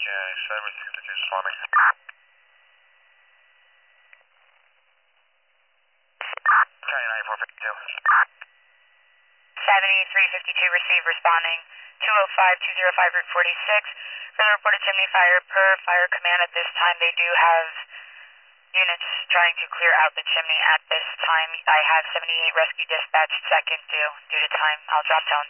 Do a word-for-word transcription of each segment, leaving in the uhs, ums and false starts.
Okay, seven sixty-two responding. Okay, ninety-four fifty-two. seventy-three fifty-two receive responding two oh five two oh five Route forty-six. For the reported chimney fire per fire command at this time, they do have units trying to clear out the chimney at this time. I have seventy-eight rescue dispatch second due due to time. I'll drop tones.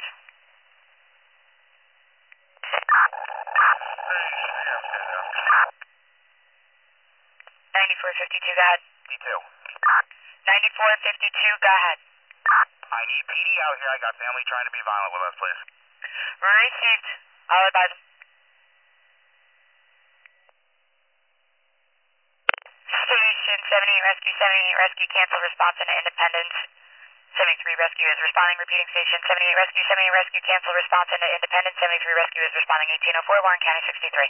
ninety-four fifty-two, go ahead. D two. ninety-four fifty-two, go ahead. I need P D out here. I got family trying to be violent with us, please. Received. I'll advise them. Station seventy-eight rescue, seventy-eight rescue, cancel response into Independence. seventy-three rescue is responding, repeating station seventy-eight rescue, seventy-eight rescue, cancel response into Independence. seventy-three rescue is responding eighteen oh four, Warren County sixty-three.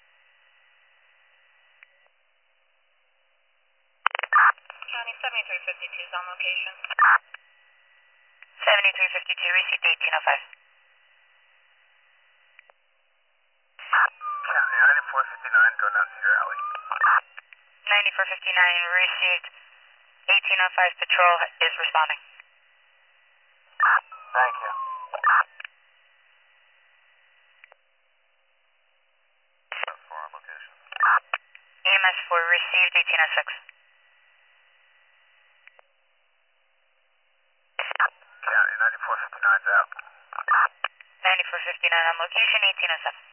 County seventy-three fifty-two is on location. seventy-three fifty-two received eighteen oh five. County ninety-four fifty-nine, go down to your alley. ninety-four fifty-nine received eighteen oh five, patrol is responding. Thank you. For our location. E M S four received eighteen oh six. County ninety-four fifty-nine's out. ninety-four fifty-nine on location, eighteen oh seven.